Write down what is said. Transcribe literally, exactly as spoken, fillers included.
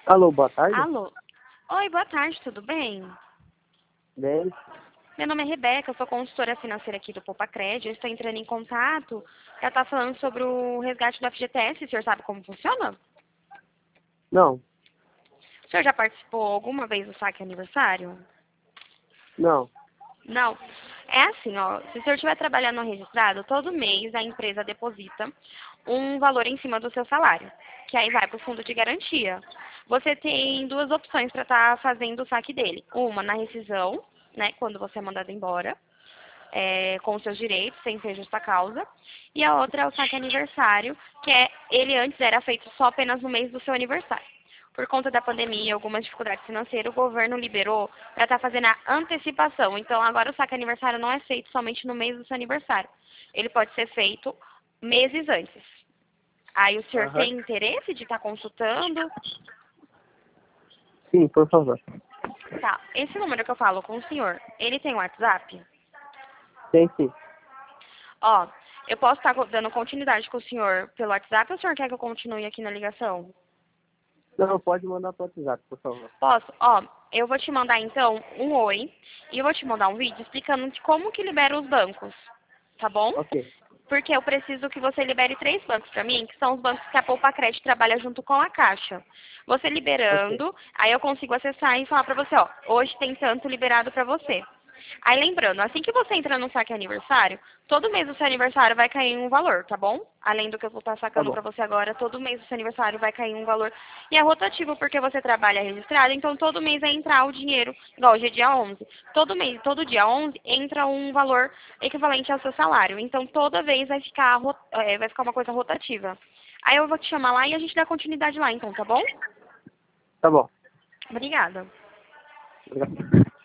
Alô, boa tarde. Alô? Oi, boa tarde, tudo bem? Bem, Meu nome é Rebeca, eu sou consultora financeira aqui do Poupa-Crédito. Eu estou entrando em contato para estar falando sobre o resgate do F G T S. O senhor sabe como funciona? não, O senhor já participou alguma vez do saque aniversário? não. Não. É assim, ó, se o senhor estiver trabalhando no registrado, todo mês a empresa deposita um valor em cima do seu salário, que aí vai para o fundo de garantia. Você tem duas opções para estar fazendo o saque dele. Uma na rescisão, né, quando você é mandado embora, é, com os seus direitos, sem ser justa causa. E a outra é o saque aniversário, que é, ele antes era feito só apenas no mês do seu aniversário. Por conta da pandemia e algumas dificuldades financeiras, o governo liberou para estar fazendo a antecipação. Então, agora o saque aniversário não é feito somente no mês do seu aniversário. Ele pode ser feito meses antes. Aí o senhor Aham. tem interesse de estar consultando? Sim, por favor. Tá. Esse número que eu falo com o senhor, ele tem WhatsApp? Tem sim. Ó, eu posso estar dando continuidade com o senhor pelo WhatsApp ou o senhor quer que eu continue aqui na ligação? Não, pode mandar para o WhatsApp, por favor. Posso? Ó, eu vou te mandar então um oi e eu vou te mandar um vídeo explicando de como que libera os bancos, tá bom? Ok. Porque eu preciso que você libere três bancos para mim, que são os bancos que a Poupa Crédito trabalha junto com a Caixa. Você Ok. liberando, aí eu consigo acessar e falar para você, ó, hoje tem tanto liberado para você. Aí lembrando, assim que você entra no saque aniversário, todo mês do seu aniversário vai cair um valor, tá bom? Além do que eu vou estar Tá sacando bom. pra você agora, todo mês do seu aniversário vai cair um valor. E é rotativo porque você trabalha registrado, então todo mês vai entrar o dinheiro, igual hoje é dia onze. Todo mês, todo dia onze, entra um valor equivalente ao seu salário. Então toda vez vai ficar, ro- é, vai ficar uma coisa rotativa. Aí eu vou te chamar lá e a gente dá continuidade lá, então, tá bom? Tá bom. Obrigada. Obrigado.